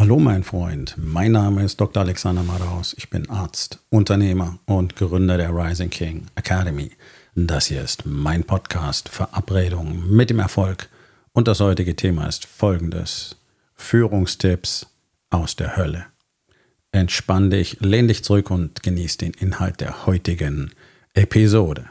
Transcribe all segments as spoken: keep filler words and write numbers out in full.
Hallo mein Freund, mein Name ist Doktor Alexander Madaus. Ich bin Arzt, Unternehmer und Gründer der Rising King Academy. Das hier ist mein Podcast Verabredung mit dem Erfolg und das heutige Thema ist folgendes: Führungstipps aus der Hölle. Entspann dich, lehn dich zurück und genieß den Inhalt der heutigen Episode.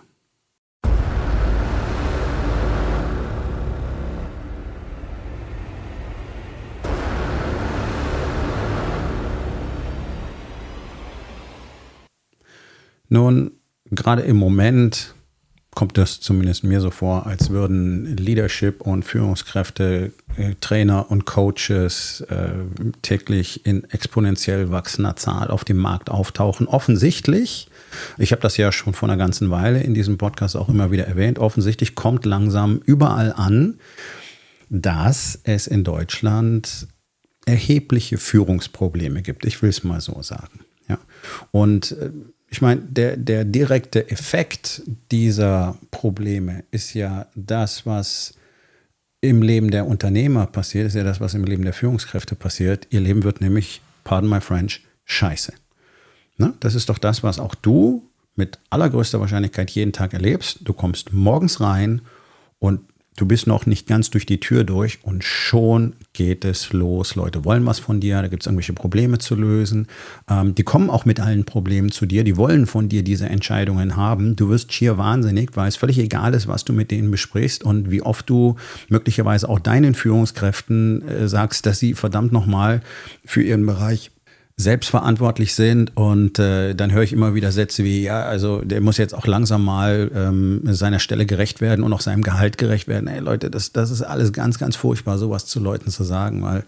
Nun, gerade im Moment kommt es zumindest mir so vor, als würden Leadership und Führungskräfte, äh, Trainer und Coaches äh, täglich in exponentiell wachsender Zahl auf dem Markt auftauchen. Offensichtlich, ich habe das ja schon vor einer ganzen Weile in diesem Podcast auch immer wieder erwähnt, offensichtlich kommt langsam überall an, dass es in Deutschland erhebliche Führungsprobleme gibt. Ich will es mal so sagen. Ja. Und äh, Ich meine, der, der direkte Effekt dieser Probleme ist ja das, was im Leben der Unternehmer passiert, ist ja das, was im Leben der Führungskräfte passiert. Ihr Leben wird nämlich, pardon my French, scheiße. Ne? Das ist doch das, was auch du mit allergrößter Wahrscheinlichkeit jeden Tag erlebst. Du kommst morgens rein und du bist noch nicht ganz durch die Tür durch und schon geht es los. Leute wollen was von dir, da gibt es irgendwelche Probleme zu lösen. Ähm, die kommen auch mit allen Problemen zu dir, die wollen von dir diese Entscheidungen haben. Du wirst schier wahnsinnig, weil es völlig egal ist, was du mit denen besprichst und wie oft du möglicherweise auch deinen Führungskräften äh, sagst, dass sie verdammt nochmal für ihren Bereich selbstverantwortlich sind und äh, dann höre ich immer wieder Sätze wie, ja, also der muss jetzt auch langsam mal ähm, seiner Stelle gerecht werden und auch seinem Gehalt gerecht werden. Ey Leute, das, das ist alles ganz, ganz furchtbar, sowas zu Leuten zu sagen, weil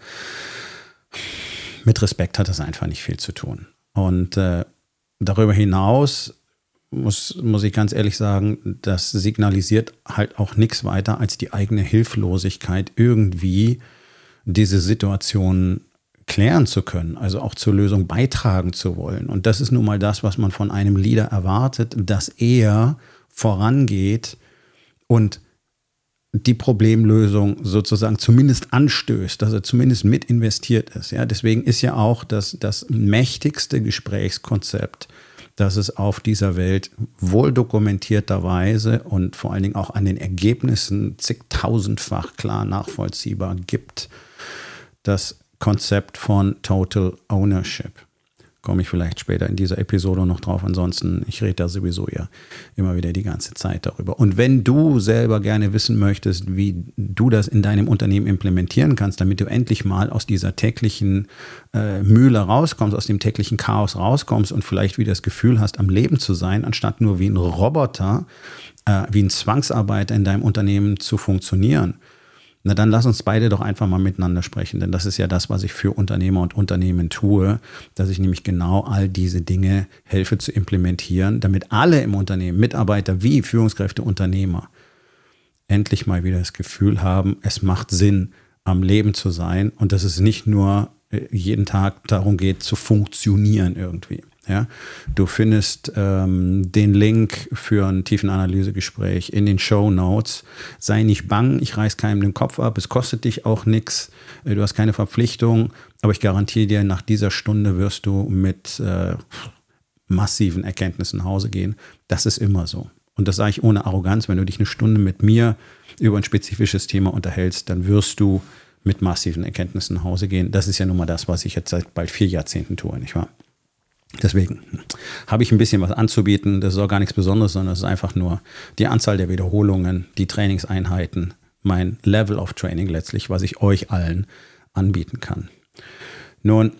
mit Respekt hat das einfach nicht viel zu tun. Und äh, darüber hinaus muss, muss ich ganz ehrlich sagen, das signalisiert halt auch nichts weiter als die eigene Hilflosigkeit, irgendwie diese Situation klären zu können, also auch zur Lösung beitragen zu wollen. Und das ist nun mal das, was man von einem Leader erwartet, dass er vorangeht und die Problemlösung sozusagen zumindest anstößt, dass er zumindest mit investiert ist. Ja, deswegen ist ja auch das, das mächtigste Gesprächskonzept, das es auf dieser Welt wohl dokumentierterweise und vor allen Dingen auch an den Ergebnissen zigtausendfach klar nachvollziehbar gibt, das Konzept von Total Ownership. Komme ich vielleicht später in dieser Episode noch drauf. Ansonsten, ich rede da sowieso ja immer wieder die ganze Zeit darüber. Und wenn du selber gerne wissen möchtest, wie du das in deinem Unternehmen implementieren kannst, damit du endlich mal aus dieser täglichen äh, Mühle rauskommst, aus dem täglichen Chaos rauskommst und vielleicht wieder das Gefühl hast, am Leben zu sein, anstatt nur wie ein Roboter, äh, wie ein Zwangsarbeiter in deinem Unternehmen zu funktionieren, na dann lass uns beide doch einfach mal miteinander sprechen, denn das ist ja das, was ich für Unternehmer und Unternehmen tue, dass ich nämlich genau all diese Dinge helfe zu implementieren, damit alle im Unternehmen, Mitarbeiter wie Führungskräfte, Unternehmer, endlich mal wieder das Gefühl haben, es macht Sinn, am Leben zu sein und dass es nicht nur jeden Tag darum geht, zu funktionieren irgendwie. Ja, du findest ähm, den Link für ein Tiefenanalysegespräch in den Shownotes. Sei nicht bang, ich reiß keinem den Kopf ab, es kostet dich auch nichts, du hast keine Verpflichtung, aber ich garantiere dir, nach dieser Stunde wirst du mit äh, massiven Erkenntnissen nach Hause gehen. Das ist immer so. Und das sage ich ohne Arroganz, wenn du dich eine Stunde mit mir über ein spezifisches Thema unterhältst, dann wirst du mit massiven Erkenntnissen nach Hause gehen. Das ist ja nun mal das, was ich jetzt seit bald vier Jahrzehnten tue, nicht wahr? Deswegen habe ich ein bisschen was anzubieten. Das ist auch gar nichts Besonderes, sondern es ist einfach nur die Anzahl der Wiederholungen, die Trainingseinheiten, mein Level of Training letztlich, was ich euch allen anbieten kann. Nun,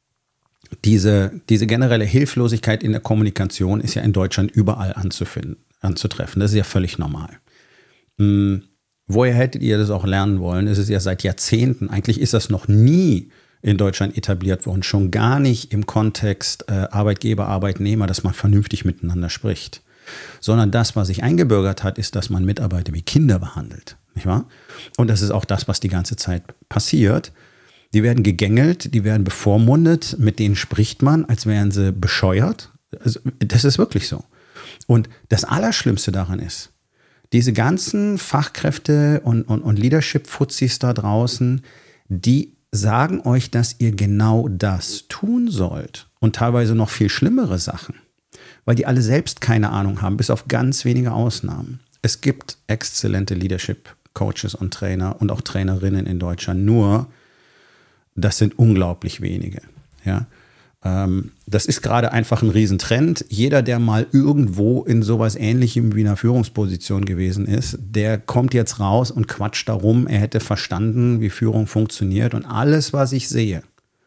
diese, diese generelle Hilflosigkeit in der Kommunikation ist ja in Deutschland überall anzufinden, anzutreffen. Das ist ja völlig normal. Hm, woher hättet ihr das auch lernen wollen? Es ist ja seit Jahrzehnten, eigentlich ist das noch nie in Deutschland etabliert worden, schon gar nicht im Kontext äh, Arbeitgeber, Arbeitnehmer, dass man vernünftig miteinander spricht, sondern das, was sich eingebürgert hat, ist, dass man Mitarbeiter wie Kinder behandelt, nicht wahr? Und das ist auch das, was die ganze Zeit passiert. Die werden gegängelt, die werden bevormundet, mit denen spricht man, als wären sie bescheuert. Also, das ist wirklich so. Und das Allerschlimmste daran ist, diese ganzen Fachkräfte und, und, und Leadership-Fuzis da draußen, die sagen euch, dass ihr genau das tun sollt und teilweise noch viel schlimmere Sachen, weil die alle selbst keine Ahnung haben, bis auf ganz wenige Ausnahmen. Es gibt exzellente Leadership-Coaches und Trainer und auch Trainerinnen in Deutschland, nur das sind unglaublich wenige. Ja? Ähm, das ist gerade einfach ein Riesentrend. Jeder, der mal irgendwo in sowas Ähnlichem wie einer Führungsposition gewesen ist, der kommt jetzt raus und quatscht darum, er hätte verstanden, wie Führung funktioniert. Und alles, was ich sehe,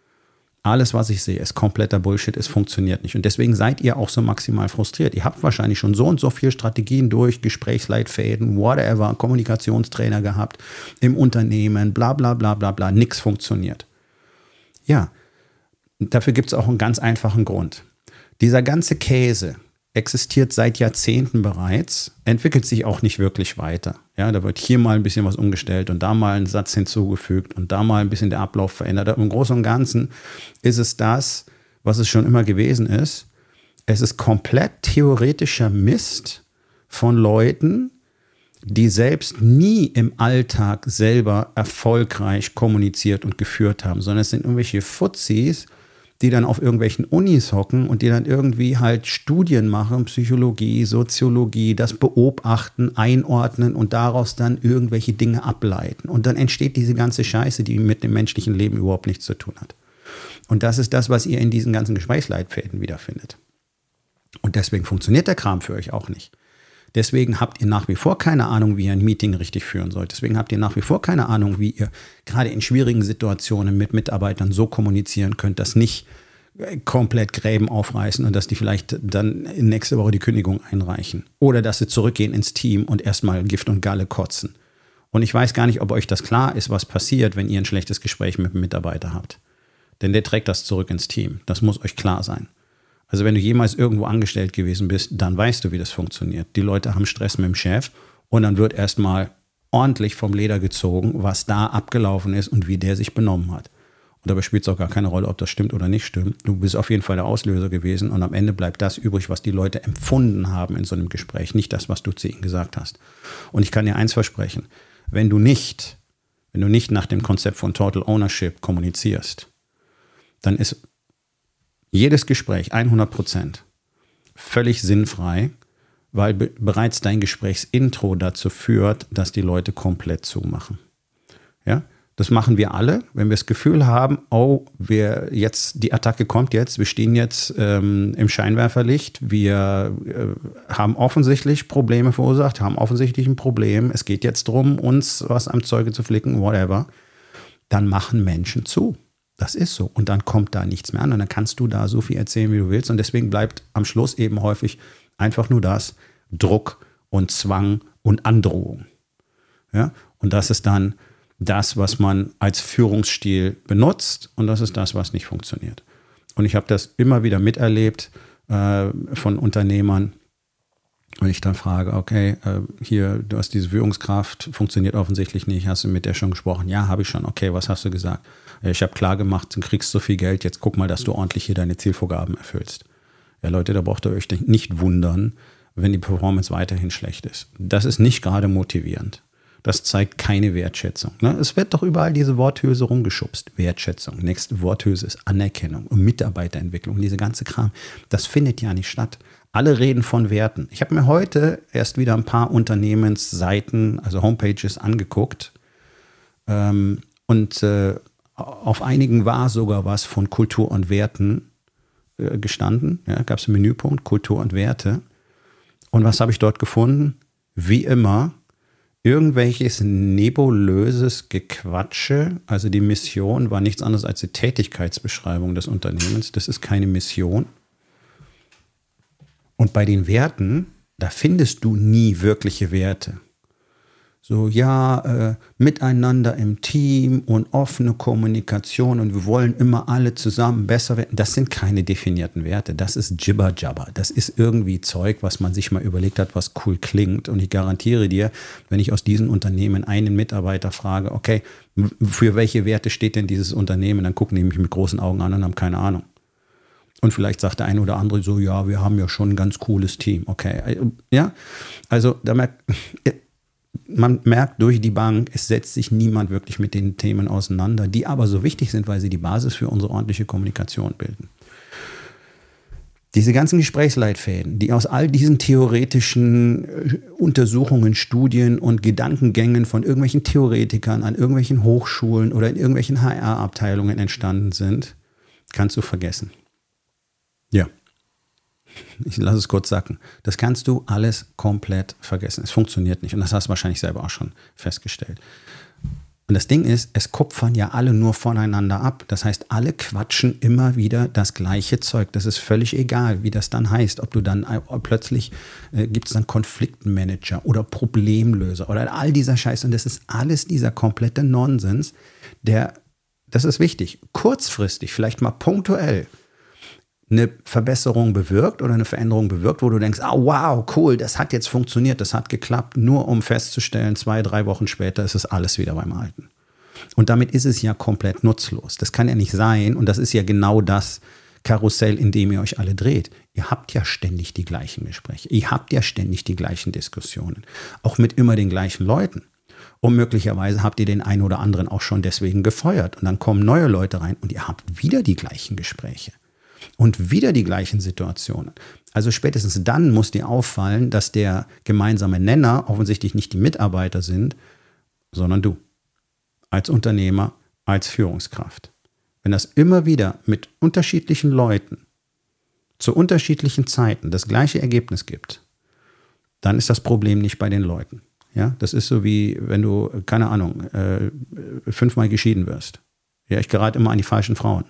alles, was ich sehe, ist kompletter Bullshit, es funktioniert nicht. Und deswegen seid ihr auch so maximal frustriert. Ihr habt wahrscheinlich schon so und so viele Strategien durch, Gesprächsleitfäden, whatever, Kommunikationstrainer gehabt, im Unternehmen, bla bla bla bla bla, nichts funktioniert. Ja, dafür gibt es auch einen ganz einfachen Grund. Dieser ganze Käse existiert seit Jahrzehnten bereits, entwickelt sich auch nicht wirklich weiter. Ja, da wird hier mal ein bisschen was umgestellt und da mal ein Satz hinzugefügt und da mal ein bisschen der Ablauf verändert. Aber im Großen und Ganzen ist es das, was es schon immer gewesen ist. Es ist komplett theoretischer Mist von Leuten, die selbst nie im Alltag selber erfolgreich kommuniziert und geführt haben, sondern es sind irgendwelche Fuzis, die dann auf irgendwelchen Unis hocken und die dann irgendwie halt Studien machen, Psychologie, Soziologie, das beobachten, einordnen und daraus dann irgendwelche Dinge ableiten. Und dann entsteht diese ganze Scheiße, die mit dem menschlichen Leben überhaupt nichts zu tun hat. Und das ist das, was ihr in diesen ganzen Gesprächsleitfäden wiederfindet. Und deswegen funktioniert der Kram für euch auch nicht. Deswegen habt ihr nach wie vor keine Ahnung, wie ihr ein Meeting richtig führen sollt. Deswegen habt ihr nach wie vor keine Ahnung, wie ihr gerade in schwierigen Situationen mit Mitarbeitern so kommunizieren könnt, dass nicht komplett Gräben aufreißen und dass die vielleicht dann nächste Woche die Kündigung einreichen. Oder dass sie zurückgehen ins Team und erstmal Gift und Galle kotzen. Und ich weiß gar nicht, ob euch das klar ist, was passiert, wenn ihr ein schlechtes Gespräch mit einem Mitarbeiter habt. Denn der trägt das zurück ins Team. Das muss euch klar sein. Also wenn du jemals irgendwo angestellt gewesen bist, dann weißt du, wie das funktioniert. Die Leute haben Stress mit dem Chef und dann wird erstmal ordentlich vom Leder gezogen, was da abgelaufen ist und wie der sich benommen hat. Und dabei spielt es auch gar keine Rolle, ob das stimmt oder nicht stimmt. Du bist auf jeden Fall der Auslöser gewesen und am Ende bleibt das übrig, was die Leute empfunden haben in so einem Gespräch, nicht das, was du zu ihnen gesagt hast. Und ich kann dir eins versprechen, wenn du nicht, wenn du nicht nach dem Konzept von Total Ownership kommunizierst, dann ist jedes Gespräch, hundert Prozent, völlig sinnfrei, weil be- bereits dein Gesprächsintro dazu führt, dass die Leute komplett zumachen. Ja, das machen wir alle, wenn wir das Gefühl haben, oh, wir jetzt, die Attacke kommt jetzt, wir stehen jetzt ähm, im Scheinwerferlicht, wir äh, haben offensichtlich Probleme verursacht, haben offensichtlich ein Problem, es geht jetzt darum, uns was am Zeuge zu flicken, whatever, dann machen Menschen zu. Das ist so. Und dann kommt da nichts mehr an. Und dann kannst du da so viel erzählen, wie du willst. Und deswegen bleibt am Schluss eben häufig einfach nur das: Druck und Zwang und Androhung. Ja? Und das ist dann das, was man als Führungsstil benutzt. Und das ist das, was nicht funktioniert. Und ich habe das immer wieder miterlebt äh, von Unternehmern. Und ich dann frage, okay, äh, hier, du hast diese Führungskraft, funktioniert offensichtlich nicht. Hast du mit der schon gesprochen? Ja, habe ich schon. Okay, was hast du gesagt? Ich habe klar gemacht, du kriegst so viel Geld, jetzt guck mal, dass du ordentlich hier deine Zielvorgaben erfüllst. Ja, Leute, da braucht ihr euch nicht wundern, wenn die Performance weiterhin schlecht ist. Das ist nicht gerade motivierend. Das zeigt keine Wertschätzung. Ne? Es wird doch überall diese Worthülse rumgeschubst. Wertschätzung. Nächste Worthülse ist Anerkennung und Mitarbeiterentwicklung. Diese ganze Kram, das findet ja nicht statt. Alle reden von Werten. Ich habe mir heute erst wieder ein paar Unternehmensseiten, also Homepages angeguckt. Ähm, und äh, auf einigen war sogar was von Kultur und Werten äh, gestanden. Ja, gab es einen Menüpunkt, Kultur und Werte. Und was habe ich dort gefunden? Wie immer, irgendwelches nebulöses Gequatsche. Also die Mission war nichts anderes als die Tätigkeitsbeschreibung des Unternehmens. Das ist keine Mission. Und bei den Werten, da findest du nie wirkliche Werte. So, ja, äh, miteinander im Team und offene Kommunikation und wir wollen immer alle zusammen besser werden. Das sind keine definierten Werte. Das ist Jibber-Jabber. Das ist irgendwie Zeug, was man sich mal überlegt hat, was cool klingt. Und ich garantiere dir, wenn ich aus diesen Unternehmen einen Mitarbeiter frage, okay, für welche Werte steht denn dieses Unternehmen? Dann gucken die mich mit großen Augen an und haben keine Ahnung. Und vielleicht sagt der eine oder andere so, ja, wir haben ja schon ein ganz cooles Team. Okay, ja, also da merkt man merkt durch die Bank, es setzt sich niemand wirklich mit den Themen auseinander, die aber so wichtig sind, weil sie die Basis für unsere ordentliche Kommunikation bilden. Diese ganzen Gesprächsleitfäden, die aus all diesen theoretischen Untersuchungen, Studien und Gedankengängen von irgendwelchen Theoretikern an irgendwelchen Hochschulen oder in irgendwelchen H R-Abteilungen entstanden sind, kannst du vergessen. Ja, ich lasse es kurz sacken. Das kannst du alles komplett vergessen. Es funktioniert nicht und das hast du wahrscheinlich selber auch schon festgestellt. Und das Ding ist, es kupfern ja alle nur voneinander ab. Das heißt, alle quatschen immer wieder das gleiche Zeug. Das ist völlig egal, wie das dann heißt. Ob du dann ob plötzlich äh, gibt es dann Konfliktmanager oder Problemlöser oder all dieser Scheiß. Und das ist alles dieser komplette Nonsens, der, das ist wichtig, kurzfristig, vielleicht mal punktuell eine Verbesserung bewirkt oder eine Veränderung bewirkt, wo du denkst, oh, wow, cool, das hat jetzt funktioniert, das hat geklappt, nur um festzustellen, zwei, drei Wochen später ist es alles wieder beim Alten. Und damit ist es ja komplett nutzlos. Das kann ja nicht sein und das ist ja genau das Karussell, in dem ihr euch alle dreht. Ihr habt ja ständig die gleichen Gespräche, ihr habt ja ständig die gleichen Diskussionen, auch mit immer den gleichen Leuten. Und möglicherweise habt ihr den einen oder anderen auch schon deswegen gefeuert und dann kommen neue Leute rein und ihr habt wieder die gleichen Gespräche. Und wieder die gleichen Situationen. Also spätestens dann muss dir auffallen, dass der gemeinsame Nenner offensichtlich nicht die Mitarbeiter sind, sondern du. Als Unternehmer, als Führungskraft. Wenn das immer wieder mit unterschiedlichen Leuten zu unterschiedlichen Zeiten das gleiche Ergebnis gibt, dann ist das Problem nicht bei den Leuten. Ja, das ist so wie, wenn du, keine Ahnung, äh, fünfmal geschieden wirst. Ja, ich gerate immer an die falschen Frauen.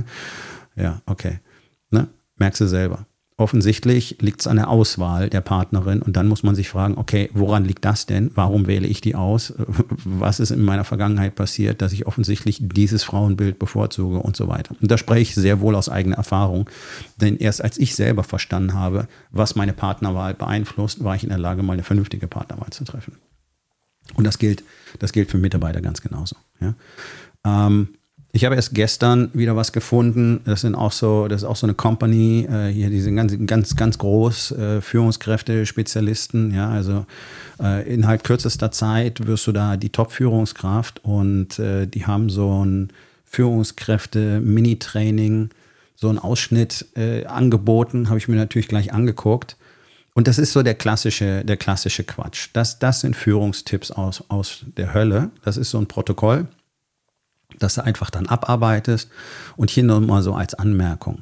Ja, okay. Ne? Merkst du selber. Offensichtlich liegt es an der Auswahl der Partnerin und dann muss man sich fragen, okay, woran liegt das denn? Warum wähle ich die aus? Was ist in meiner Vergangenheit passiert, dass ich offensichtlich dieses Frauenbild bevorzuge und so weiter. Und da spreche ich sehr wohl aus eigener Erfahrung, denn erst als ich selber verstanden habe, was meine Partnerwahl beeinflusst, war ich in der Lage, mal eine vernünftige Partnerwahl zu treffen. Und das gilt, das gilt für Mitarbeiter ganz genauso. Ja? Ähm, Ich habe erst gestern wieder was gefunden. Das sind auch so, das ist auch so eine Company, äh, hier diese ganz, ganz, ganz groß äh, Führungskräfte, Spezialisten. Ja, also äh, innerhalb kürzester Zeit wirst du da die Top-Führungskraft und äh, die haben so ein Führungskräfte-Mini-Training, so einen Ausschnitt äh, angeboten, habe ich mir natürlich gleich angeguckt. Und das ist so der klassische, der klassische Quatsch. Das, das sind Führungstipps aus, aus der Hölle. Das ist so ein Protokoll, dass du einfach dann abarbeitest. Und hier nochmal so als Anmerkung.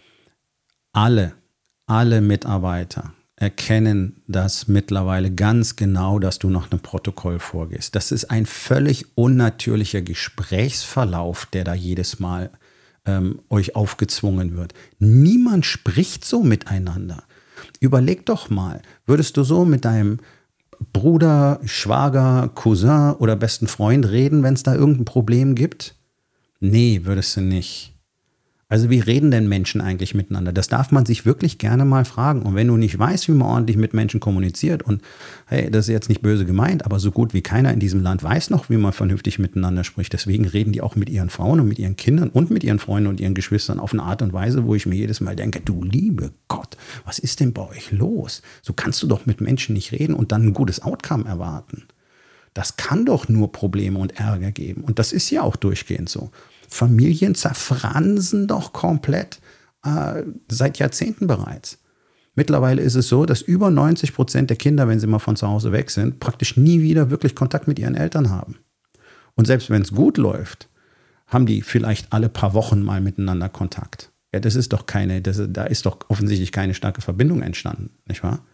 Alle, alle Mitarbeiter erkennen das mittlerweile ganz genau, dass du nach einem Protokoll vorgehst. Das ist ein völlig unnatürlicher Gesprächsverlauf, der da jedes Mal ähm, euch aufgezwungen wird. Niemand spricht so miteinander. Überleg doch mal, würdest du so mit deinem Bruder, Schwager, Cousin oder besten Freund reden, wenn es da irgendein Problem gibt? Nee, würdest du nicht. Also wie reden denn Menschen eigentlich miteinander? Das darf man sich wirklich gerne mal fragen. Und wenn du nicht weißt, wie man ordentlich mit Menschen kommuniziert und hey, das ist jetzt nicht böse gemeint, aber so gut wie keiner in diesem Land weiß noch, wie man vernünftig miteinander spricht. Deswegen reden die auch mit ihren Frauen und mit ihren Kindern und mit ihren Freunden und ihren Geschwistern auf eine Art und Weise, wo ich mir jedes Mal denke, du liebe Gott, was ist denn bei euch los? So kannst du doch mit Menschen nicht reden und dann ein gutes Outcome erwarten. Das kann doch nur Probleme und Ärger geben. Und das ist ja auch durchgehend so. Familien zerfransen doch komplett äh, seit Jahrzehnten bereits. Mittlerweile ist es so, dass über neunzig Prozent der Kinder, wenn sie mal von zu Hause weg sind, praktisch nie wieder wirklich Kontakt mit ihren Eltern haben. Und selbst wenn es gut läuft, haben die vielleicht alle paar Wochen mal miteinander Kontakt. Ja, das ist doch keine, das, da ist doch offensichtlich keine starke Verbindung entstanden, nicht wahr?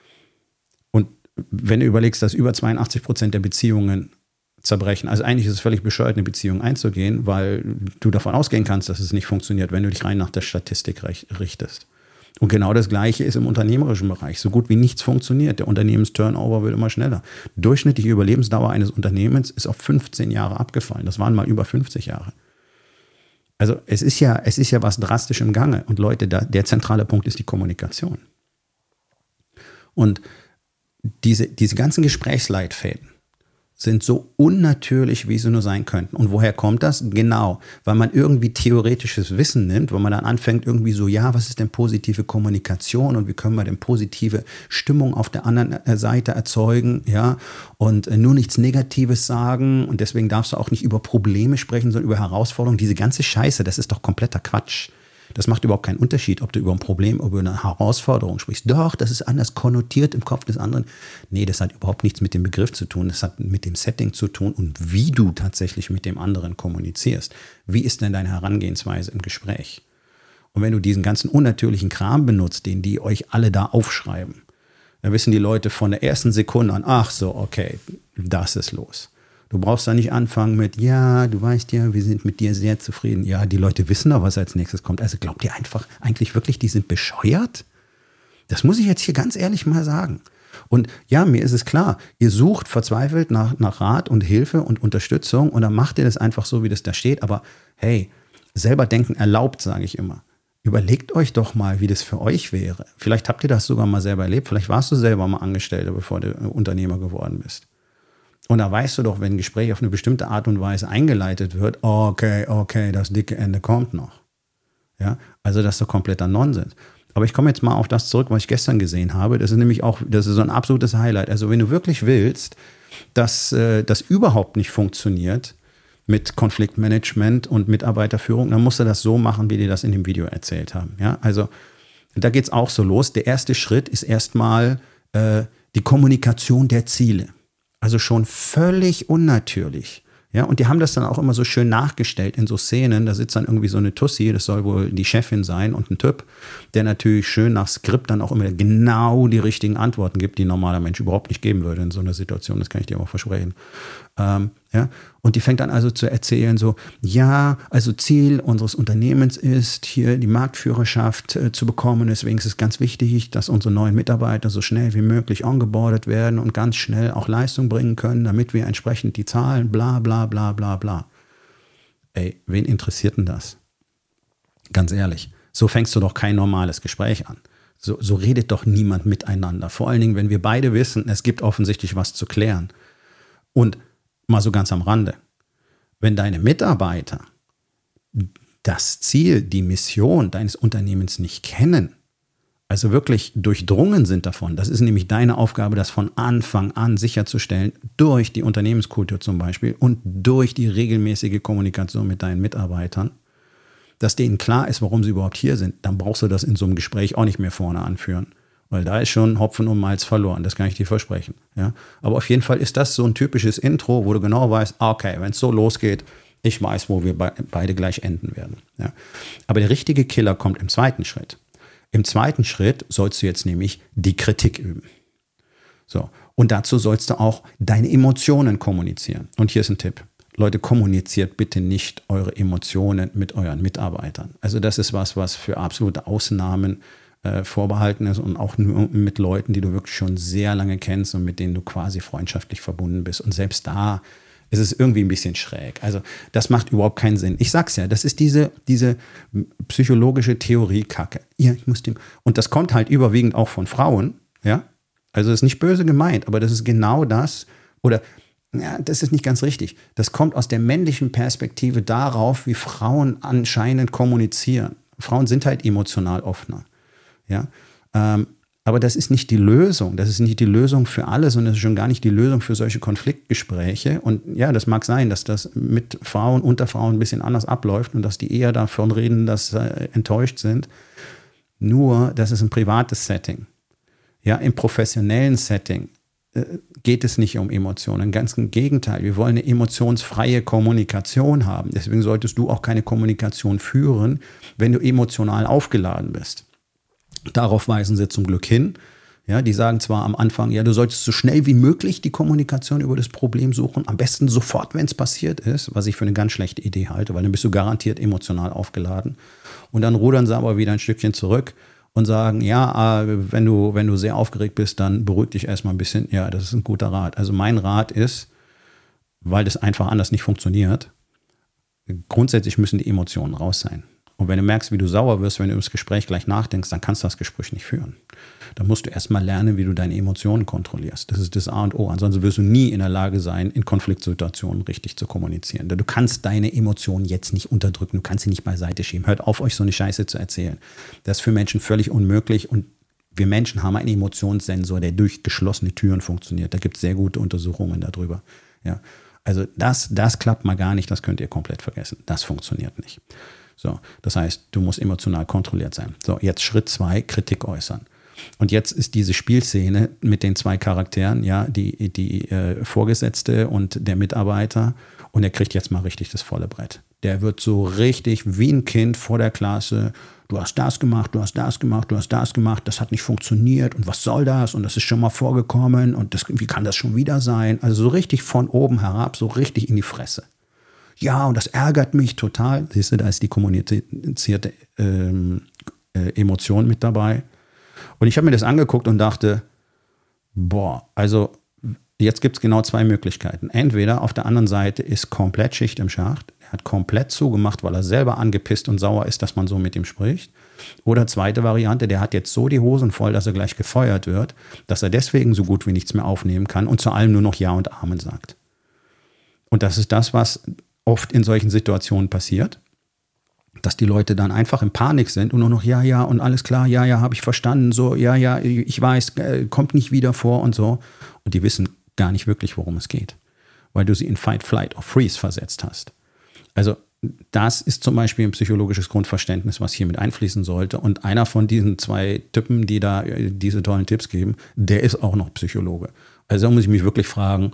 Und wenn du überlegst, dass über zweiundachtzig Prozent der Beziehungen zerbrechen. Also eigentlich ist es völlig bescheuert, eine Beziehung einzugehen, weil du davon ausgehen kannst, dass es nicht funktioniert, wenn du dich rein nach der Statistik richtest. Und genau das Gleiche ist im unternehmerischen Bereich. So gut wie nichts funktioniert. Der Unternehmensturnover wird immer schneller. Durchschnittliche Überlebensdauer eines Unternehmens ist auf fünfzehn Jahre abgefallen. Das waren mal über fünfzig Jahre. Also es ist ja, es ist ja was drastisch im Gange. Und Leute, da, der zentrale Punkt ist die Kommunikation. Und diese, diese ganzen Gesprächsleitfäden, sind so unnatürlich, wie sie nur sein könnten. Und woher kommt das? Genau, weil man irgendwie theoretisches Wissen nimmt, wo man dann anfängt irgendwie so, ja, was ist denn positive Kommunikation und wie können wir denn positive Stimmung auf der anderen Seite erzeugen, ja, und nur nichts Negatives sagen und deswegen darfst du auch nicht über Probleme sprechen, sondern über Herausforderungen. Diese ganze Scheiße, das ist doch kompletter Quatsch. Das macht überhaupt keinen Unterschied, ob du über ein Problem, über eine Herausforderung sprichst. Doch, das ist anders konnotiert im Kopf des anderen. Nee, das hat überhaupt nichts mit dem Begriff zu tun. Das hat mit dem Setting zu tun und wie du tatsächlich mit dem anderen kommunizierst. Wie ist denn deine Herangehensweise im Gespräch? Und wenn du diesen ganzen unnatürlichen Kram benutzt, den die euch alle da aufschreiben, dann wissen die Leute von der ersten Sekunde an, ach so, okay, das ist los. Du brauchst da nicht anfangen mit, ja, du weißt ja, wir sind mit dir sehr zufrieden. Ja, die Leute wissen doch, was als nächstes kommt. Also glaubt ihr einfach, eigentlich wirklich, die sind bescheuert? Das muss ich jetzt hier ganz ehrlich mal sagen. Und ja, mir ist es klar, ihr sucht verzweifelt nach, nach Rat und Hilfe und Unterstützung und dann macht ihr das einfach so, wie das da steht. Aber hey, selber denken erlaubt, sage ich immer. Überlegt euch doch mal, wie das für euch wäre. Vielleicht habt ihr das sogar mal selber erlebt. Vielleicht warst du selber mal Angestellter, bevor du Unternehmer geworden bist. Und da weißt du doch, wenn ein Gespräch auf eine bestimmte Art und Weise eingeleitet wird, okay, okay, das dicke Ende kommt noch. Ja, also das ist doch kompletter Nonsens. Aber ich komme jetzt mal auf das zurück, was ich gestern gesehen habe. Das ist nämlich auch, das ist so ein absolutes Highlight. Also wenn du wirklich willst, dass äh, das überhaupt nicht funktioniert mit Konfliktmanagement und Mitarbeiterführung, dann musst du das so machen, wie die das in dem Video erzählt haben. Ja, also da geht es auch so los. Der erste Schritt ist erstmal äh, die Kommunikation der Ziele. Also schon völlig unnatürlich. Ja, und die haben das dann auch immer so schön nachgestellt in so Szenen. Da sitzt dann irgendwie so eine Tussi, das soll wohl die Chefin sein und ein Typ, der natürlich schön nach Skript dann auch immer genau die richtigen Antworten gibt, die ein normaler Mensch überhaupt nicht geben würde in so einer Situation. Das kann ich dir auch versprechen. Ähm, ja, und die fängt dann also zu erzählen so, ja, also Ziel unseres Unternehmens ist, hier die Marktführerschaft äh, zu bekommen. Deswegen ist es ganz wichtig, dass unsere neuen Mitarbeiter so schnell wie möglich ongeboardet werden und ganz schnell auch Leistung bringen können, damit wir entsprechend die Zahlen, bla bla bla bla bla. Ey, wen interessiert denn das? Ganz ehrlich, so fängst du doch kein normales Gespräch an. So, so redet doch niemand miteinander. Vor allen Dingen, wenn wir beide wissen, es gibt offensichtlich was zu klären. Und mal so ganz am Rande, wenn deine Mitarbeiter das Ziel, die Mission deines Unternehmens nicht kennen, also wirklich durchdrungen sind davon, das ist nämlich deine Aufgabe, das von Anfang an sicherzustellen, durch die Unternehmenskultur zum Beispiel und durch die regelmäßige Kommunikation mit deinen Mitarbeitern, dass denen klar ist, warum sie überhaupt hier sind, dann brauchst du das in so einem Gespräch auch nicht mehr vorne anführen. Weil da ist schon Hopfen und Malz verloren, das kann ich dir versprechen. Ja? Aber auf jeden Fall ist das so ein typisches Intro, wo du genau weißt, okay, wenn es so losgeht, ich weiß, wo wir be- beide gleich enden werden. Ja? Aber der richtige Killer kommt im zweiten Schritt. Im zweiten Schritt sollst du jetzt nämlich die Kritik üben. So. Und dazu sollst du auch deine Emotionen kommunizieren. Und hier ist ein Tipp. Leute, kommuniziert bitte nicht eure Emotionen mit euren Mitarbeitern. Also das ist was, was für absolute Ausnahmen äh, vorbehalten ist und auch nur mit Leuten, die du wirklich schon sehr lange kennst und mit denen du quasi freundschaftlich verbunden bist. Und selbst da ist es irgendwie ein bisschen schräg. Also das macht überhaupt keinen Sinn. Ich sag's ja, das ist diese, diese psychologische Theorie-Kacke. Ja, ich muss dem. Und das kommt halt überwiegend auch von Frauen, ja. Also das ist nicht böse gemeint, aber das ist genau das, oder ja, das ist nicht ganz richtig. Das kommt aus der männlichen Perspektive darauf, wie Frauen anscheinend kommunizieren. Frauen sind halt emotional offener. Ja, ähm, aber das ist nicht die Lösung. Das ist nicht die Lösung für alles und das ist schon gar nicht die Lösung für solche Konfliktgespräche. Und ja, das mag sein, dass das mit Frauen, unter Frauen ein bisschen anders abläuft und dass die eher davon reden, dass sie äh, enttäuscht sind. Nur, das ist ein privates Setting. Ja, im professionellen Setting äh, geht es nicht um Emotionen. Ganz im Gegenteil, wir wollen eine emotionsfreie Kommunikation haben. Deswegen solltest du auch keine Kommunikation führen, wenn du emotional aufgeladen bist. Darauf weisen sie zum Glück hin. Ja, die sagen zwar am Anfang, ja, du solltest so schnell wie möglich die Kommunikation über das Problem suchen, am besten sofort, wenn es passiert ist, was ich für eine ganz schlechte Idee halte, weil dann bist du garantiert emotional aufgeladen. Und dann rudern sie aber wieder ein Stückchen zurück und sagen, ja, wenn du, wenn du sehr aufgeregt bist, dann beruhig dich erstmal ein bisschen. Ja, das ist ein guter Rat. Also mein Rat ist, weil das einfach anders nicht funktioniert, grundsätzlich müssen die Emotionen raus sein. Und wenn du merkst, wie du sauer wirst, wenn du ums Gespräch gleich nachdenkst, dann kannst du das Gespräch nicht führen. Dann musst du erstmal lernen, wie du deine Emotionen kontrollierst. Das ist das A und O. Ansonsten wirst du nie in der Lage sein, in Konfliktsituationen richtig zu kommunizieren. Du kannst deine Emotionen jetzt nicht unterdrücken, du kannst sie nicht beiseite schieben. Hört auf, euch so eine Scheiße zu erzählen. Das ist für Menschen völlig unmöglich und wir Menschen haben einen Emotionssensor, der durch geschlossene Türen funktioniert. Da gibt es sehr gute Untersuchungen darüber. Ja. Also das, das klappt mal gar nicht, das könnt ihr komplett vergessen. Das funktioniert nicht. So, das heißt, du musst emotional kontrolliert sein. So, jetzt Schritt zwei, Kritik äußern. Und jetzt ist diese Spielszene mit den zwei Charakteren, ja, die, die äh, Vorgesetzte und der Mitarbeiter, und er kriegt jetzt mal richtig das volle Brett. Der wird so richtig wie ein Kind vor der Klasse, du hast das gemacht, du hast das gemacht, du hast das gemacht, das hat nicht funktioniert und was soll das und das ist schon mal vorgekommen und das, wie kann das schon wieder sein? Also so richtig von oben herab, so richtig in die Fresse. Ja, und das ärgert mich total. Siehst du, da ist die kommunizierte ähm, äh, Emotion mit dabei. Und ich habe mir das angeguckt und dachte, boah, also jetzt gibt es genau zwei Möglichkeiten. Entweder auf der anderen Seite ist komplett Schicht im Schacht. Er hat komplett zugemacht, weil er selber angepisst und sauer ist, dass man so mit ihm spricht. Oder zweite Variante, der hat jetzt so die Hosen voll, dass er gleich gefeuert wird, dass er deswegen so gut wie nichts mehr aufnehmen kann und zu allem nur noch Ja und Amen sagt. Und das ist das, was oft in solchen Situationen passiert, dass die Leute dann einfach in Panik sind und nur noch ja, ja und alles klar, ja, ja, habe ich verstanden, so, ja, ja, ich weiß, äh, kommt nicht wieder vor und so. Und die wissen gar nicht wirklich, worum es geht, weil du sie in Fight, Flight or Freeze versetzt hast. Also das ist zum Beispiel ein psychologisches Grundverständnis, was hier mit einfließen sollte. Und einer von diesen zwei Typen, die da diese tollen Tipps geben, der ist auch noch Psychologe. Also da muss ich mich wirklich fragen,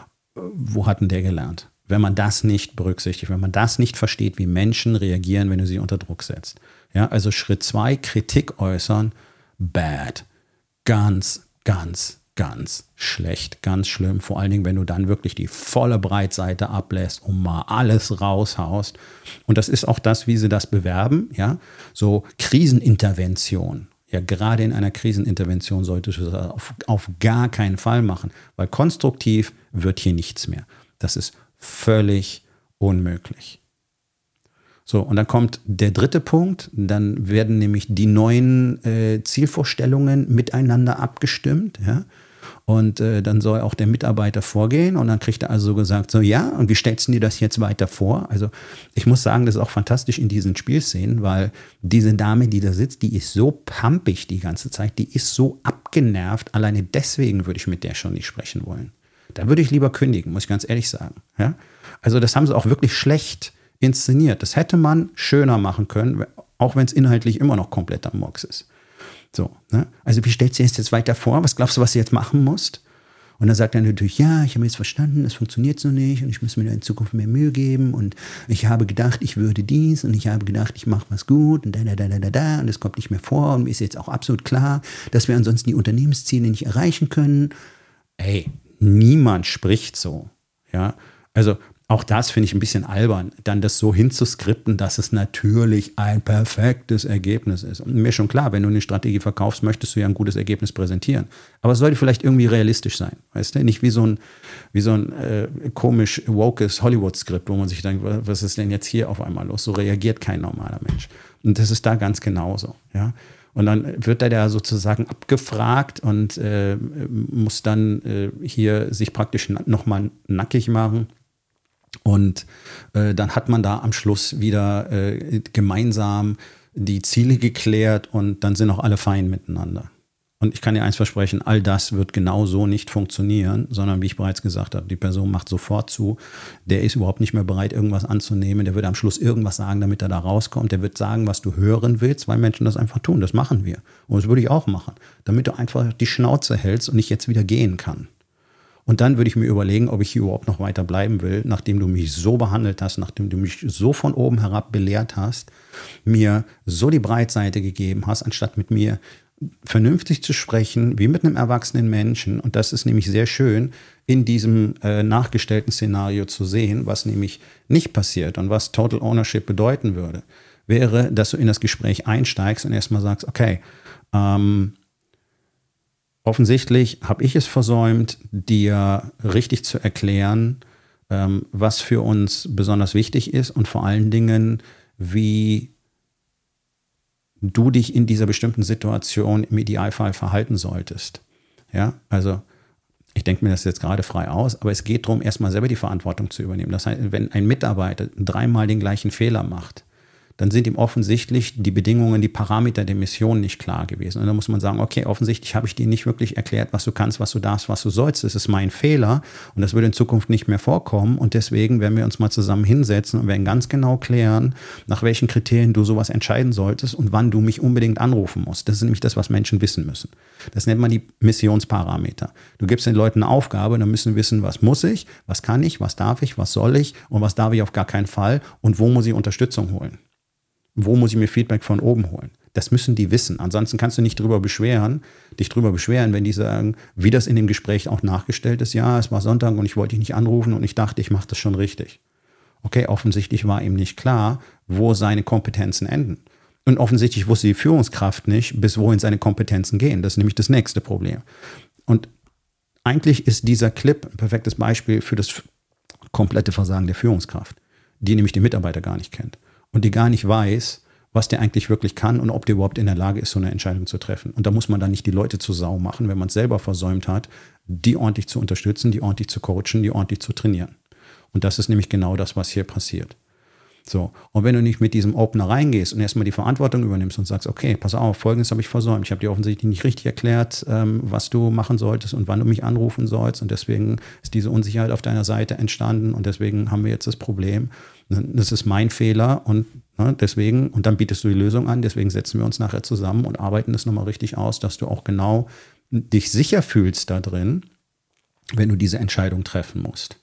wo hat denn der gelernt? Wenn man das nicht berücksichtigt, wenn man das nicht versteht, wie Menschen reagieren, wenn du sie unter Druck setzt. Ja, also Schritt zwei, Kritik äußern, bad. Ganz, ganz, ganz schlecht, ganz schlimm. Vor allen Dingen, wenn du dann wirklich die volle Breitseite ablässt und mal alles raushaust. Und das ist auch das, wie sie das bewerben. Ja, so Krisenintervention. Ja, gerade in einer Krisenintervention solltest du das auf, auf gar keinen Fall machen, weil konstruktiv wird hier nichts mehr. Das ist völlig unmöglich. So, und dann kommt der dritte Punkt, dann werden nämlich die neuen äh, Zielvorstellungen miteinander abgestimmt, ja, und äh, dann soll auch der Mitarbeiter vorgehen und dann kriegt er also so gesagt, so ja, und wie stellst du dir das jetzt weiter vor? Also ich muss sagen, das ist auch fantastisch in diesen Spielszenen, weil diese Dame, die da sitzt, die ist so pampig die ganze Zeit, die ist so abgenervt, alleine deswegen würde ich mit der schon nicht sprechen wollen. Da würde ich lieber kündigen, muss ich ganz ehrlich sagen. Ja? Also das haben sie auch wirklich schlecht inszeniert. Das hätte man schöner machen können, auch wenn es inhaltlich immer noch komplett am Murks ist. So, ne? Also wie stellst du dir das jetzt weiter vor? Was glaubst du, was du jetzt machen musst? Und dann sagt er natürlich, ja, ich habe jetzt verstanden, das funktioniert so nicht und ich muss mir in Zukunft mehr Mühe geben und ich habe gedacht, ich würde dies und ich habe gedacht, ich mache was gut und da, da, da, da, da, da und es kommt nicht mehr vor und mir ist jetzt auch absolut klar, dass wir ansonsten die Unternehmensziele nicht erreichen können. Ey, niemand spricht so, ja, also auch das finde ich ein bisschen albern, dann das so hinzuskripten, dass es natürlich ein perfektes Ergebnis ist. Und mir ist schon klar, wenn du eine Strategie verkaufst, möchtest du ja ein gutes Ergebnis präsentieren. Aber es sollte vielleicht irgendwie realistisch sein, weißt du? Nicht wie so ein, wie so ein äh, komisch wokes Hollywood-Skript, wo man sich denkt, was ist denn jetzt hier auf einmal los? So reagiert kein normaler Mensch. Und das ist da ganz genauso, ja. Und dann wird er da sozusagen abgefragt und äh, muss dann äh, hier sich praktisch nochmal nackig machen. Und äh, dann hat man da am Schluss wieder äh, gemeinsam die Ziele geklärt und dann sind auch alle fein miteinander. Und ich kann dir eins versprechen, all das wird genau so nicht funktionieren, sondern wie ich bereits gesagt habe, die Person macht sofort zu, der ist überhaupt nicht mehr bereit, irgendwas anzunehmen, der wird am Schluss irgendwas sagen, damit er da rauskommt, der wird sagen, was du hören willst, weil Menschen das einfach tun, das machen wir. Und das würde ich auch machen, damit du einfach die Schnauze hältst und ich jetzt wieder gehen kann. Und dann würde ich mir überlegen, ob ich hier überhaupt noch weiter bleiben will, nachdem du mich so behandelt hast, nachdem du mich so von oben herab belehrt hast, mir so die Breitseite gegeben hast, anstatt mit mir vernünftig zu sprechen, wie mit einem erwachsenen Menschen. Und das ist nämlich sehr schön, in diesem äh, nachgestellten Szenario zu sehen, was nämlich nicht passiert und was Total Ownership bedeuten würde, wäre, dass du in das Gespräch einsteigst und erstmal sagst, okay, ähm, offensichtlich habe ich es versäumt, dir richtig zu erklären, ähm, was für uns besonders wichtig ist und vor allen Dingen, wie du dich in dieser bestimmten Situation im Idealfall verhalten solltest. Ja, also ich denke mir das jetzt gerade frei aus, aber es geht darum, erstmal selber die Verantwortung zu übernehmen. Das heißt, wenn ein Mitarbeiter dreimal den gleichen Fehler macht, dann sind ihm offensichtlich die Bedingungen, die Parameter der Mission nicht klar gewesen. Und dann muss man sagen, okay, offensichtlich habe ich dir nicht wirklich erklärt, was du kannst, was du darfst, was du sollst. Das ist mein Fehler und das wird in Zukunft nicht mehr vorkommen. Und deswegen werden wir uns mal zusammen hinsetzen und werden ganz genau klären, nach welchen Kriterien du sowas entscheiden solltest und wann du mich unbedingt anrufen musst. Das ist nämlich das, was Menschen wissen müssen. Das nennt man die Missionsparameter. Du gibst den Leuten eine Aufgabe, dann müssen wissen, was muss ich, was kann ich, was darf ich, was soll ich und was darf ich auf gar keinen Fall und wo muss ich Unterstützung holen. Wo muss ich mir Feedback von oben holen? Das müssen die wissen. Ansonsten kannst du nicht drüber beschweren, dich drüber beschweren, wenn die sagen, wie das in dem Gespräch auch nachgestellt ist, ja, es war Sonntag und ich wollte dich nicht anrufen und ich dachte, ich mache das schon richtig. Okay, offensichtlich war ihm nicht klar, wo seine Kompetenzen enden. Und offensichtlich wusste die Führungskraft nicht, bis wohin seine Kompetenzen gehen. Das ist nämlich das nächste Problem. Und eigentlich ist dieser Clip ein perfektes Beispiel für das komplette Versagen der Führungskraft, die nämlich den Mitarbeiter gar nicht kennt. Und die gar nicht weiß, was der eigentlich wirklich kann und ob der überhaupt in der Lage ist, so eine Entscheidung zu treffen. Und da muss man dann nicht die Leute zur Sau machen, wenn man es selber versäumt hat, die ordentlich zu unterstützen, die ordentlich zu coachen, die ordentlich zu trainieren. Und das ist nämlich genau das, was hier passiert. So, und wenn du nicht mit diesem Opener reingehst und erstmal die Verantwortung übernimmst und sagst, okay, pass auf, Folgendes habe ich versäumt. Ich habe dir offensichtlich nicht richtig erklärt, ähm, was du machen solltest und wann du mich anrufen sollst. Und deswegen ist diese Unsicherheit auf deiner Seite entstanden und deswegen haben wir jetzt das Problem. Das ist mein Fehler und ne, deswegen, und dann bietest du die Lösung an, deswegen setzen wir uns nachher zusammen und arbeiten das nochmal richtig aus, dass du auch genau dich sicher fühlst da drin, wenn du diese Entscheidung treffen musst.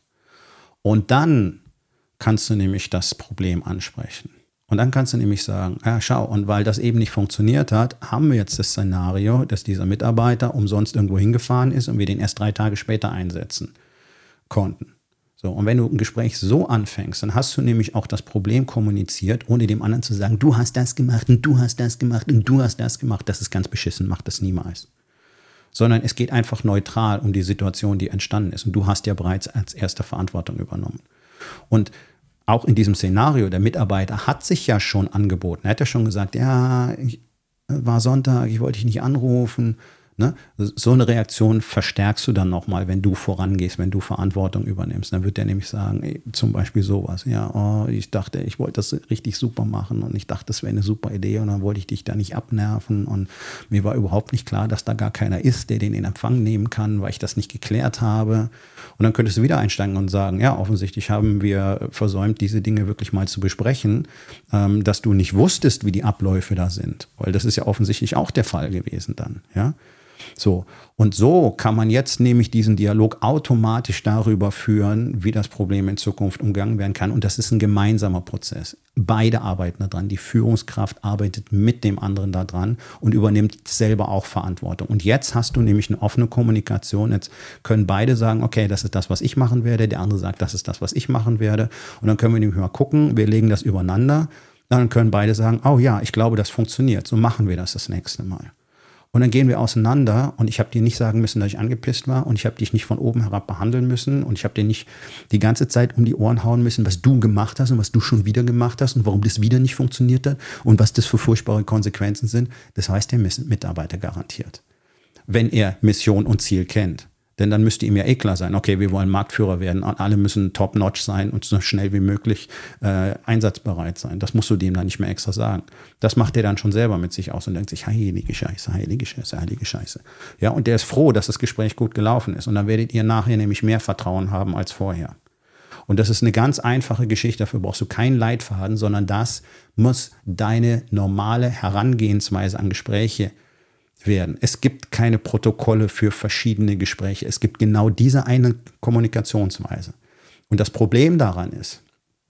Und dann kannst du nämlich das Problem ansprechen. Und dann kannst du nämlich sagen, ja, schau, und weil das eben nicht funktioniert hat, haben wir jetzt das Szenario, dass dieser Mitarbeiter umsonst irgendwo hingefahren ist und wir den erst drei Tage später einsetzen konnten. So, und wenn du ein Gespräch so anfängst, dann hast du nämlich auch das Problem kommuniziert, ohne dem anderen zu sagen, du hast das gemacht und du hast das gemacht und du hast das gemacht. Das ist ganz beschissen, mach das niemals. Sondern es geht einfach neutral um die Situation, die entstanden ist. Und du hast ja bereits als erste Verantwortung übernommen. Und auch in diesem Szenario, der Mitarbeiter hat sich ja schon angeboten. Er hat ja schon gesagt, ja, ich, war Sonntag, ich wollte dich nicht anrufen. Ne? So eine Reaktion verstärkst du dann nochmal, wenn du vorangehst, wenn du Verantwortung übernimmst. Dann wird der nämlich sagen, ey, zum Beispiel sowas, ja, oh, ich dachte, ich wollte das richtig super machen und ich dachte, das wäre eine super Idee und dann wollte ich dich da nicht abnerven und mir war überhaupt nicht klar, dass da gar keiner ist, der den in Empfang nehmen kann, weil ich das nicht geklärt habe. Und dann könntest du wieder einsteigen und sagen, ja, offensichtlich haben wir versäumt, diese Dinge wirklich mal zu besprechen, ähm, dass du nicht wusstest, wie die Abläufe da sind, weil das ist ja offensichtlich auch der Fall gewesen dann, ja. So, und so kann man jetzt nämlich diesen Dialog automatisch darüber führen, wie das Problem in Zukunft umgangen werden kann. Und das ist ein gemeinsamer Prozess. Beide arbeiten daran. Die Führungskraft arbeitet mit dem anderen daran und übernimmt selber auch Verantwortung. Und jetzt hast du nämlich eine offene Kommunikation. Jetzt können beide sagen, okay, das ist das, was ich machen werde. Der andere sagt, das ist das, was ich machen werde. Und dann können wir nämlich mal gucken, wir legen das übereinander. Dann können beide sagen, oh ja, ich glaube, das funktioniert. So machen wir das das nächste Mal. Und dann gehen wir auseinander und ich habe dir nicht sagen müssen, dass ich angepisst war und ich habe dich nicht von oben herab behandeln müssen und ich habe dir nicht die ganze Zeit um die Ohren hauen müssen, was du gemacht hast und was du schon wieder gemacht hast und warum das wieder nicht funktioniert hat und was das für furchtbare Konsequenzen sind. Das weiß der Mitarbeiter garantiert, wenn er Mission und Ziel kennt. Denn dann müsste ihm ja eh klar sein, okay, wir wollen Marktführer werden und alle müssen top-notch sein und so schnell wie möglich äh, einsatzbereit sein. Das musst du dem dann nicht mehr extra sagen. Das macht er dann schon selber mit sich aus und denkt sich, heilige Scheiße, heilige Scheiße, heilige Scheiße. Ja, und der ist froh, dass das Gespräch gut gelaufen ist. Und dann werdet ihr nachher nämlich mehr Vertrauen haben als vorher. Und das ist eine ganz einfache Geschichte, dafür brauchst du keinen Leitfaden, sondern das muss deine normale Herangehensweise an Gespräche werden. Es gibt keine Protokolle für verschiedene Gespräche. Es gibt genau diese eine Kommunikationsweise. Und das Problem daran ist,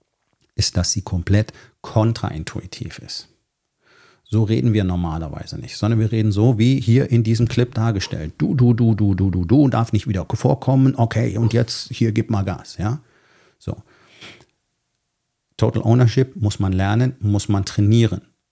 ist, dass sie komplett kontraintuitiv ist. So reden wir normalerweise nicht, sondern wir reden so wie hier in diesem Clip dargestellt. Du, du, du, du, du, du, du, darf nicht wieder vorkommen. Okay, und jetzt hier gib mal Gas. Ja, so. Total Ownership muss man lernen, muss man trainieren.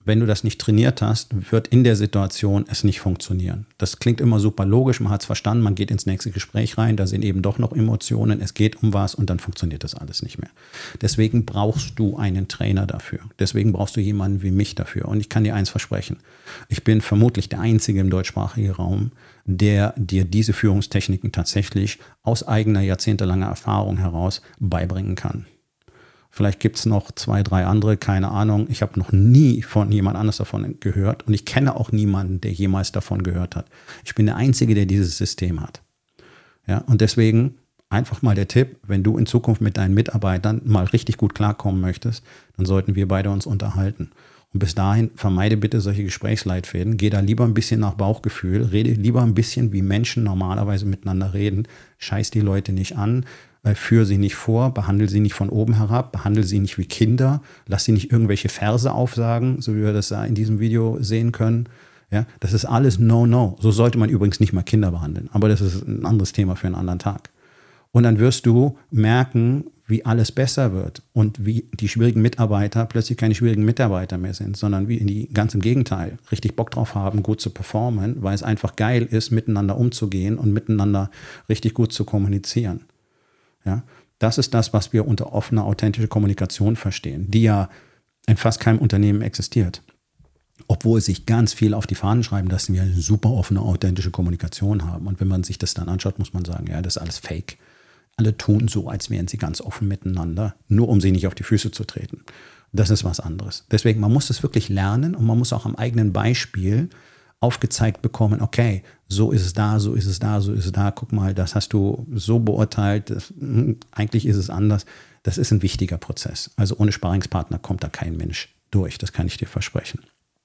wenn du das nicht trainiert hast, wird in der Situation es nicht funktionieren. Das klingt immer super logisch, man hat es verstanden, man geht ins nächste Gespräch rein, da sind eben doch noch Emotionen, es geht um was und dann funktioniert das alles nicht mehr. Deswegen brauchst du einen Trainer dafür. Deswegen brauchst du jemanden wie mich dafür. Und ich kann dir eins versprechen, ich bin vermutlich der Einzige im deutschsprachigen Raum, der dir diese Führungstechniken tatsächlich aus eigener jahrzehntelanger Erfahrung heraus beibringen kann. Vielleicht gibt es noch zwei, drei andere, keine Ahnung. Ich habe noch nie von jemand anders davon gehört und ich kenne auch niemanden, der jemals davon gehört hat. Ich bin der Einzige, der dieses System hat. Ja, und deswegen einfach mal der Tipp, wenn du in Zukunft mit deinen Mitarbeitern mal richtig gut klarkommen möchtest, dann sollten wir beide uns unterhalten. Und bis dahin vermeide bitte solche Gesprächsleitfäden. Geh da lieber ein bisschen nach Bauchgefühl, rede lieber ein bisschen, wie Menschen normalerweise miteinander reden. Scheiß die Leute nicht an. Führe sie nicht vor, behandle sie nicht von oben herab, behandle sie nicht wie Kinder, lass sie nicht irgendwelche Verse aufsagen, so wie wir das in diesem Video sehen können. Ja, das ist alles No-No. So sollte man übrigens nicht mal Kinder behandeln, aber das ist ein anderes Thema für einen anderen Tag. Und dann wirst du merken, wie alles besser wird und wie die schwierigen Mitarbeiter plötzlich keine schwierigen Mitarbeiter mehr sind, sondern wie die ganz im Gegenteil richtig Bock drauf haben, gut zu performen, weil es einfach geil ist, miteinander umzugehen und miteinander richtig gut zu kommunizieren. Ja, das ist das, was wir unter offener, authentischer Kommunikation verstehen, die ja in fast keinem Unternehmen existiert. Obwohl sich ganz viel auf die Fahnen schreiben, dass wir eine super offene, authentische Kommunikation haben. Und wenn man sich das dann anschaut, muss man sagen, ja, das ist alles Fake. Alle tun so, als wären sie ganz offen miteinander, nur um sie nicht auf die Füße zu treten. Das ist was anderes. Deswegen, man muss das wirklich lernen und man muss auch am eigenen Beispiel aufgezeigt bekommen, okay, so ist es da, so ist es da, so ist es da, guck mal, das hast du so beurteilt, das, eigentlich ist es anders. Das ist ein wichtiger Prozess. Also ohne Sparringspartner kommt da kein Mensch durch, das kann ich dir versprechen.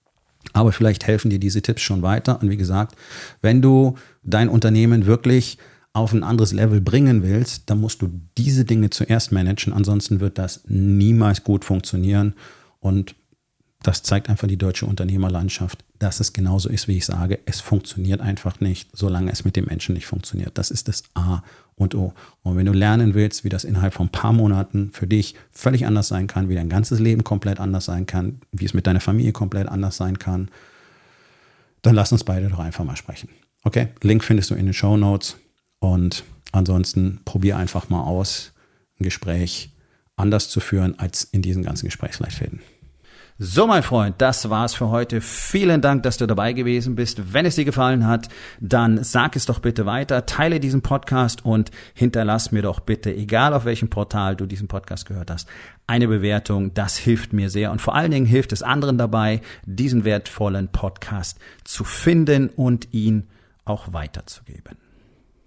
Aber vielleicht helfen dir diese Tipps schon weiter. Und wie gesagt, wenn du dein Unternehmen wirklich auf ein anderes Level bringen willst, dann musst du diese Dinge zuerst managen, ansonsten wird das niemals gut funktionieren. Und das zeigt einfach die deutsche Unternehmerlandschaft, dass es genauso ist, wie ich sage. Es funktioniert einfach nicht, solange es mit dem Menschen nicht funktioniert. Das ist das A und O. Und wenn du lernen willst, wie das innerhalb von ein paar Monaten für dich völlig anders sein kann, wie dein ganzes Leben komplett anders sein kann, wie es mit deiner Familie komplett anders sein kann, dann lass uns beide doch einfach mal sprechen. Okay, Link findest du in den Shownotes. Und ansonsten probier einfach mal aus, ein Gespräch anders zu führen als in diesen ganzen Gesprächsleitfäden. So, mein Freund, das war's für heute. Vielen Dank, dass du dabei gewesen bist. Wenn es dir gefallen hat, dann sag es doch bitte weiter, teile diesen Podcast und hinterlass mir doch bitte, egal auf welchem Portal du diesen Podcast gehört hast, eine Bewertung. Das hilft mir sehr und vor allen Dingen hilft es anderen dabei, diesen wertvollen Podcast zu finden und ihn auch weiterzugeben.